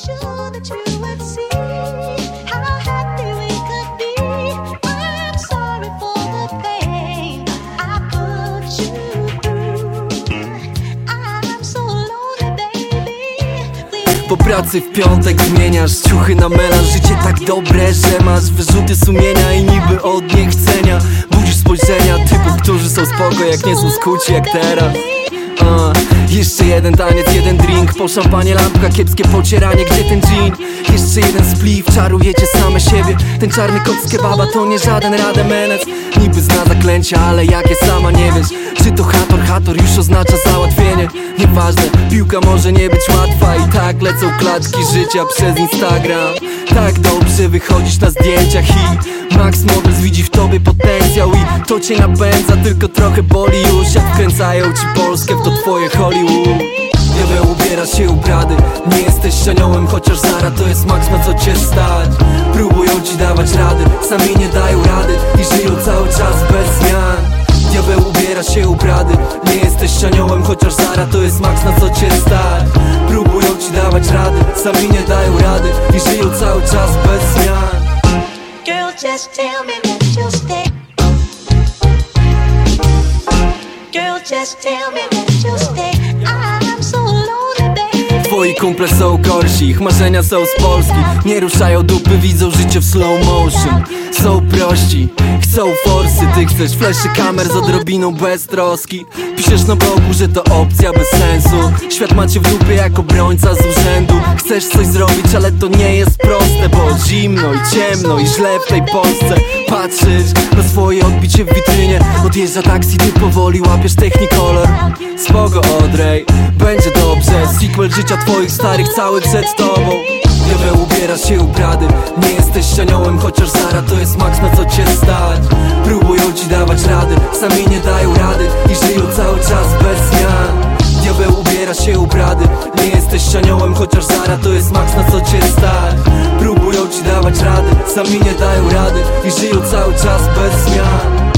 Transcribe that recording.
sure that you would see how happy we could be. I'm sorry for the pain I put you through. I'm so lonely, baby. Po pracy w piątek zmieniasz ciuchy na melanż. Życie tak dobre, że masz wyrzuty sumienia i niby od niechcenia budzisz spojrzenia typów, którzy są spoko, jak nie są skuci jak teraz. Jeszcze jeden taniec, jeden drink, po szampanie lampka, kiepskie pocieranie, gdzie ten gin? Jeszcze jeden spliff, czarujecie same siebie. Ten czarny kot z kebaba to nie żaden rademenec. Niby zna zaklęcia, ale jakie sama nie wiesz. Czy to hator już oznacza załatwienie? Nieważne, piłka może nie być łatwa. I tak lecą klaczki życia przez Instagram. Tak dobrze wychodzisz na zdjęciach i Max Models widzi w tobie potencjał i to cię napędza, tylko trochę boli już, jak wkręcają ci Polskę w to twoje Hollywood. Diabeł, ubierasz się u Prady, nie jesteś aniołem, chociaż Zara to jest Max, na co cię stać. Próbują ci dawać rady, sami nie dają rady i żyją cały czas bez zmian. Diabeł, ubierasz się u Prady, nie jesteś aniołem, chociaż Zara to jest Max, na co cię stać. Próbują ci dawać rady, sami nie dają rady i żyją cały czas bez zmian. Girl, just tell me that you'll stay. Girl, just tell me that you'll stay. I'm so lonely, baby. Twoi kumple są gorsi, ich marzenia są z Polski. Nie ruszają dupy, widzą życie w slow motion. Są prości, chcą forsy, ty chcesz fleszy kamer z odrobiną beztroski. Piszesz na blogu, że to opcja bez sensu. Świat macie w dupie jak obrońca z urzędu. Chcesz coś zrobić, ale to nie jest proste, bo zimno i ciemno i źle w tej Polsce. Patrzysz na swoje odbicie w witrynie. Odjeżdża taksi, ty powoli łapiesz Technicolor. Spoko, Odrej, będzie dobrze. Sequel życia twoich starych cały przed tobą. Diabeł, ubierasz się u Prady, nie jesteś aniołem, chociaż Zara to jest Max, na co cię stać. Próbują ci dawać rady, sami nie dają rady i żyją cały czas bez zmian. Diabeł, ubierasz się u Prady, nie jesteś aniołem, chociaż Zara to jest Max, na co cię stać. Próbują ci dawać rady, sami nie dają rady i żyją cały czas bez zmian.